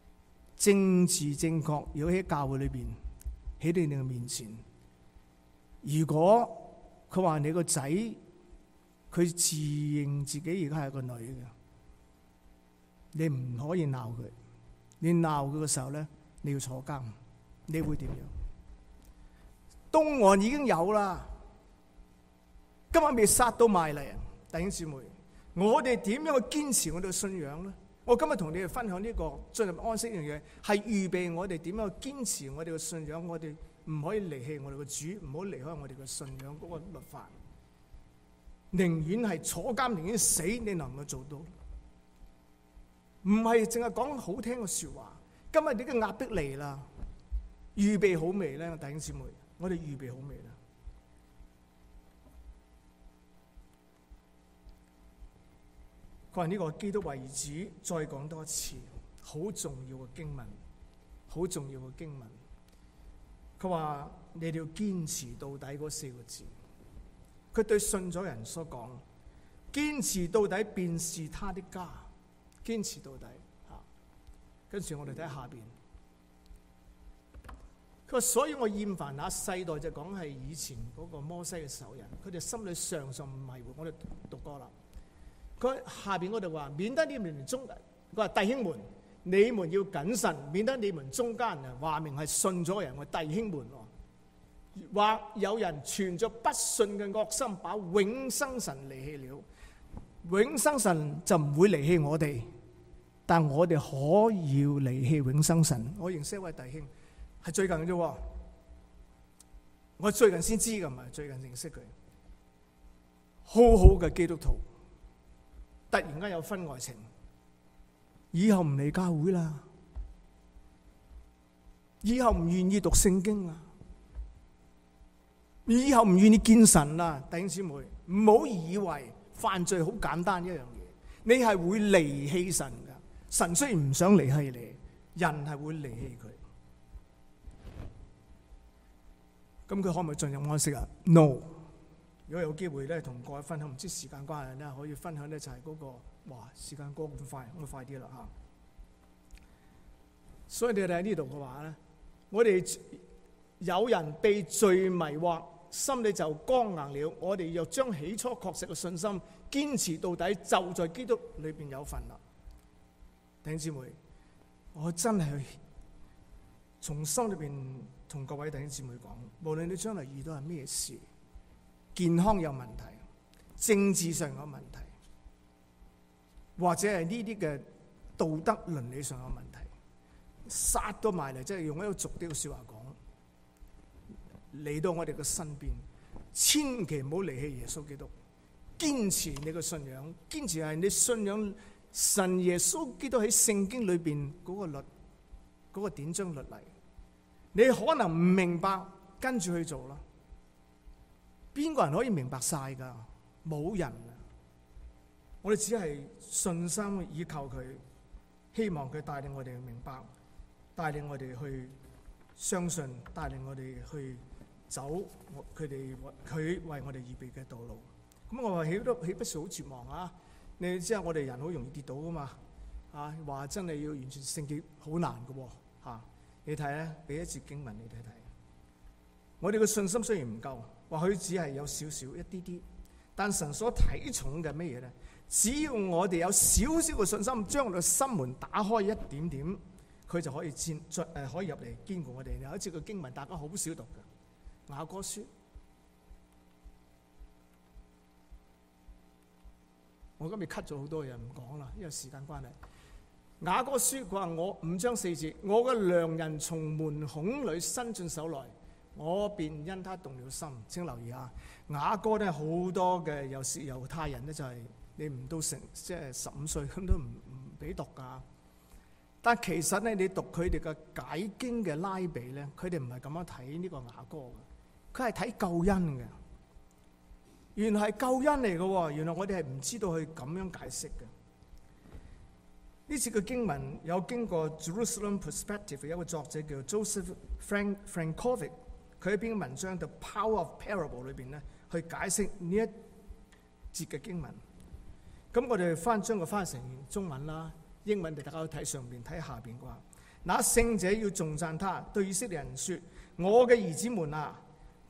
政治正確，如果喺教會裏邊喺你哋嘅面前， 如果佢話你個仔佢自認自己而家係個女嘅，你唔可以鬧佢。你鬧佢嘅時候咧，你要坐監，你會點樣？東岸已經有啦，今日未殺到埋嚟啊！弟兄姊妹，我哋點樣去堅持我哋嘅信仰咧？我今日同你哋分享呢個進入安息呢樣嘢，係預備我哋點樣去堅持我哋嘅信仰。我哋唔可以離棄我哋嘅主，唔好離開我哋嘅信仰嗰個律法。寧願係坐監，寧願死，你能唔能夠做到？唔係淨係講好聽嘅說話。今日呢個壓迫嚟啦，預備好未咧？弟兄姊妹，我哋預備好未啦？佢話呢個基督為主，再講多一次，好重要嘅經文，好重要嘅經文。佢話你哋要堅持到底嗰四個字。佢對信咗人所講，堅持到底便是他的家。堅持到底吓，跟住我哋睇下邊。佢話所以我厭煩那世代，就講係以前嗰個摩西嘅仇人，佢哋心裏常常唔迷糊。我哋讀過啦。佢下邊嗰度話，免得你們中，佢話弟兄們，你們要謹慎，免得你們中間人話明係信咗人嘅弟兄們，或有人存着不信嘅惡心，把永生神離棄了。永生神就唔會離棄我哋，但我哋可以要離棄永生神。我認識一位弟兄，係最近啫，我最近先知噶，唔係最近認識佢，好好嘅基督徒，突然間有婚外情，以後唔嚟教會啦，以後唔願意讀聖經啦，以後唔願意見神啦。弟兄姊妹，唔好以為犯罪好簡單一樣嘢，你係會離棄神噶。神雖然唔想離棄你，人係會離棄佢。咁佢可唔可以進入安息啊 ？No。如果有機會咧，同各位分享，唔知時間關係咧，可以分享咧就係嗰個，哇，時間過咁快，咁快啲啦吓。所以你哋喺呢度嘅話咧，我哋有人被罪迷惑，心裏就剛硬了。我哋若將起初確實嘅信心堅持到底，就在基督裏邊有份啦。弟兄姊妹，我真係從心裏邊同各位弟兄姊妹講，無論你將來遇到係咩事，健康有問題，政治上有問題，或者係呢啲嘅道德倫理上有問題，殺到埋嚟，即係用一個俗啲嘅說話講，嚟到我哋嘅身邊，千祈唔好離棄耶穌基督，堅持你嘅信仰，堅持係你信仰神耶穌基督喺聖經裏邊嗰個律、嗰個典章律例。你可能唔明白，跟住去做啦。邊個人可以明白晒噶？冇人啊！我哋只係信心依靠佢，希望佢帶領我哋去明白，帶領我哋去相信，帶領我哋去走佢哋佢為我哋預備嘅道路。咁我話豈都豈不是好絕望啊？你知啊，我哋人好容易跌倒噶嘛？啊，話真係要完全聖潔好難噶喎！吓，你睇咧，俾一節經文你睇睇。我哋嘅信心雖然唔夠，或許只係有少少一啲啲，但神所睇重嘅咩嘢咧？只要我哋有少少嘅信心，將我哋嘅心門打開一點點，佢就可以進誒可以入嚟堅固我哋。有一節嘅經文，大家好少讀嘅雅歌書。我今日 cut 咗好多嘢唔講啦，因為時間關係。雅歌書佢話我五章四節，我嘅良人從門孔裏伸進手來，我便因他動了心。請留意下，雅歌咧好多嘅有時猶太人咧就係、是、你唔到成即係十五歲咁都唔唔俾讀噶。但其實咧，你讀佢哋嘅解經嘅拉比咧，佢哋唔係咁樣睇呢個雅歌嘅，佢係睇救恩嘅。原來係救恩嚟嘅，原來我哋係唔知道去咁樣解釋嘅。呢次嘅經文有經過 Jerusalem Perspective 有一個作者叫 Joseph Frank Frankovic， 佢喺篇文章 The Power of Parable 裏邊咧，去解釋呢一節嘅經文。咁我哋翻將佢翻成中文啦，英文哋大家去睇上邊睇下邊嘅話，那聖者要頌讚他，對以色列人說：我嘅兒子們啊，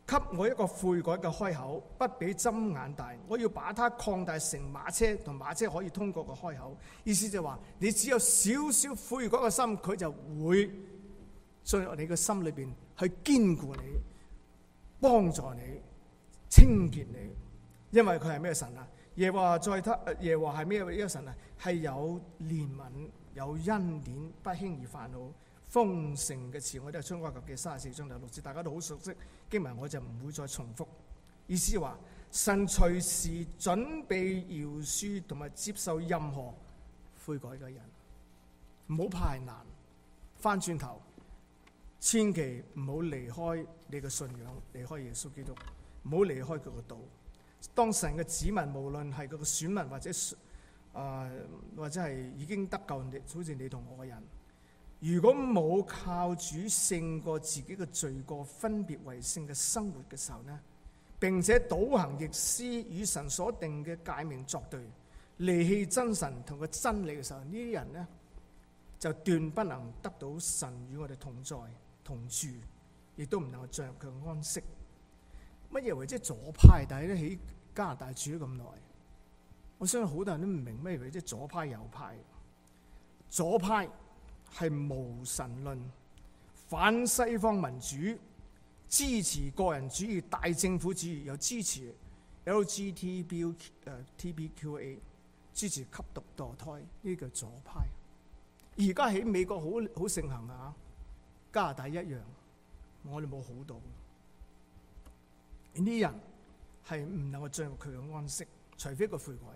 給我一個悔改嘅開口，不比針眼大。我要把它擴大成馬車同馬車可以通過嘅開口。意思就係話，你只有少少悔改嘅心，佢就會進入你嘅心裏邊去堅固你、幫助你、清潔你。因為佢係咩神啊？耶和華在他，耶和華係咩一個神啊？係有憐憫、有恩典，不輕易發怒。豐盛嘅慈愛，都係出埃及記三十四章第六節，大家都好熟悉經文，我就唔會再重複。意思話，神隨時準備饒恕同埋接受任何悔改嘅人，唔好怕係難。翻轉頭，千祈唔好離開你嘅信仰，離開耶穌基督，唔好離開佢個道。當神嘅子民，無論係佢嘅選民或者誒、呃、或者係已經得救，你好似你同我嘅人。如果冇靠主勝過自己嘅罪過，分別為聖嘅生活嘅時候呢，並且倒行逆施，與神所定嘅誡命作對，離棄真神同個真理嘅時候，呢啲人呢就斷不能得到神與我哋同在同住，亦都唔能夠進入佢嘅安息。乜嘢為之左派？但係咧喺加拿大住咗咁耐，我相信好多人都唔明咩為之左派右派。左派係無神論，反西方民主，支持個人主義、大政府主義，又支持 L G B T Q A， 支持吸毒墮胎，呢個叫左派。而家喺美國好好盛行啊，加拿大一樣，我哋冇好到。呢啲人係唔能夠進入佢嘅安息，除非佢悔改。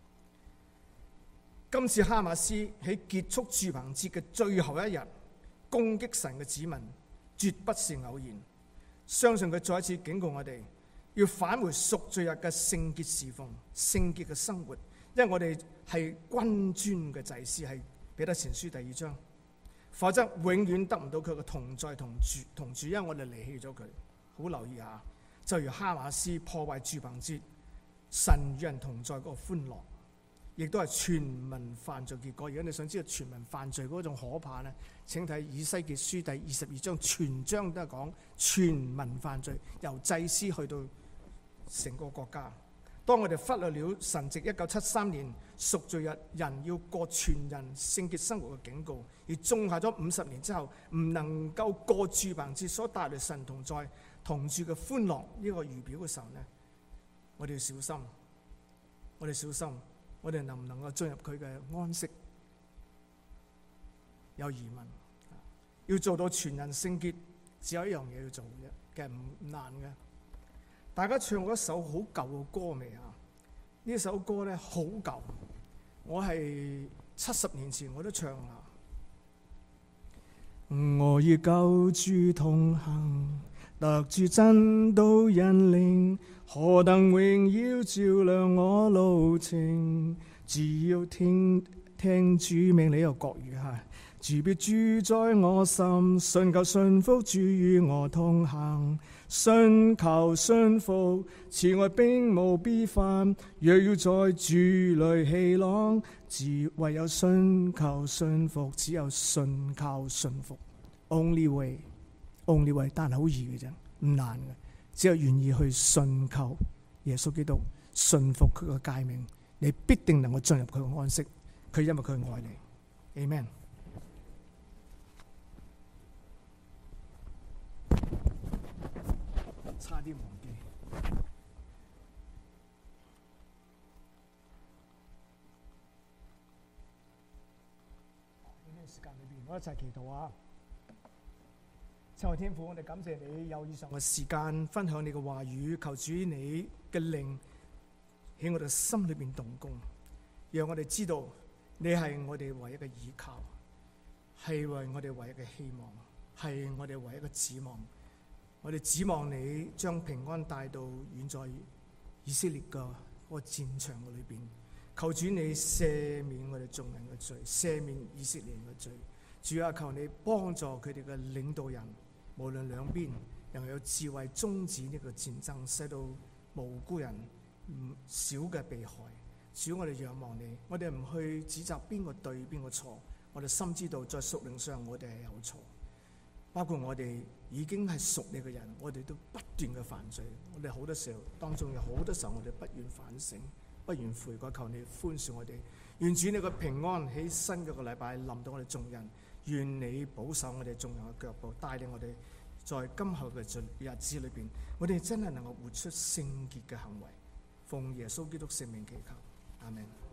今次哈馬斯喺結束住棚節嘅最後一日攻擊神嘅子民，絕不是偶然。相信佢再一次警告我哋，要返回贖罪日嘅聖潔侍奉、聖潔嘅生活，因為我哋係君尊嘅祭司，係彼得前書第二章，否則永遠得唔到佢嘅同在同住同住，因為我哋離棄咗佢。好留意下，就如哈馬斯破壞住棚節，神與人同在嗰個歡樂，亦都係全民犯罪結果。如果你想知道全民犯罪嗰種可怕呢，請睇以西結書第二十二章，全章都係講全民犯罪，由祭司去到成個國家。當我哋忽略了神藉一九七三年贖罪日人要過全人聖潔生活嘅警告，而種下咗五十年之後唔能夠過住棚節所帶來神同在同住嘅歡樂呢個預表嘅時候呢，我哋要小心，我哋小心。我哋能唔能夠進入佢嘅安息？有疑問。要做到全人聖潔，只有一樣嘢要做嘅，其實唔難嘅。大家唱過一首好舊嘅歌未啊？呢首歌咧好舊，我係七十年前我都唱啦。我與救主同行，得主真道引領，何等榮耀照亮我路程。只要聽聽主命，你有國語嚇，主必住在我心，信求信服主與我同行，信求信服，慈愛並無必犯。若要在主裏喜樂，只唯有信求信服，只有信靠信服。Only way，only way， 但係好易嘅啫，唔難嘅，只有願意去信求耶穌基督，信服佢嘅誡命，你必定能夠進入佢嘅安息。佢因為佢愛你 ，Amen。差啲忘記。喺呢個時間裏邊，我一齊祈禱啊！親愛天父，我哋感謝你有以上嘅時間分享你嘅話語，求主你嘅靈喺我哋心裏邊動工，讓我哋知道你係我哋唯一嘅依靠，係為我哋唯一嘅希望，係我哋唯一嘅指望。我哋指望你將平安帶到遠在以色列嘅個戰場嘅裏邊，求主你赦免我哋眾人嘅罪，赦免以色列人嘅罪。主啊，求你幫助佢哋嘅領導人，無論兩邊，能夠有智慧終止呢個戰爭，使到無辜人唔少嘅被害。主，我哋仰望你，我哋唔去指責邊個對邊個錯，我哋深知道在屬靈上我哋係有錯。 包括我哋已經係屬你嘅人，我哋都不斷嘅犯罪。我哋好多時候當中有好多時候，我哋不願反省，不願悔改，求你寬恕我哋。願主你嘅平安喺新嘅個禮拜臨到我哋眾人，願你保守我哋眾人嘅腳步，帶領我哋在今後嘅日子裏邊，我哋真係能夠活出聖潔嘅行為。奉耶穌基督聖名祈求，阿們。